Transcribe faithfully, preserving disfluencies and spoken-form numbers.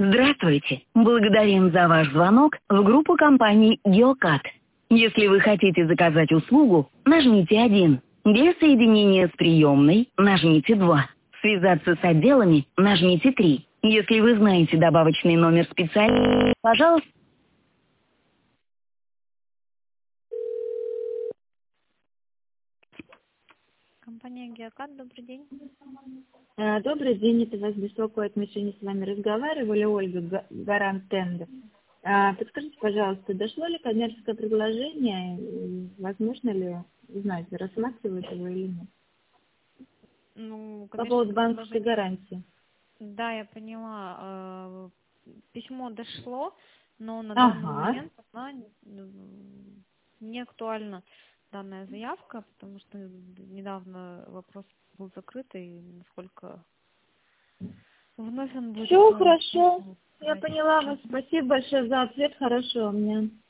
Здравствуйте. Благодарим за ваш звонок в группу компаний Geocat. Если вы хотите заказать услугу, нажмите один. Для соединения с приемной нажмите два. Связаться с отделами нажмите три. Если вы знаете добавочный номер специалиста, пожалуйста. Компания Geocat, добрый день. Э, Добрый день, это вас беспокоит, мы сегодня с вами разговаривали, Ольга, Га- Гарант Тендер. А, Подскажите, пожалуйста, дошло ли коммерческое предложение, и возможно ли узнать, рассматривают его или нет? Ну, По поводу коммерческое банковской предложение. гарантии. Да, я поняла. э, Письмо дошло, но на данный Ага, момент она м, не актуальна, данная заявка, потому что недавно вопрос был закрыт, и насколько вновь он будет все актуален. хорошо, я поняла вас, спасибо большое за ответ, хорошего мне.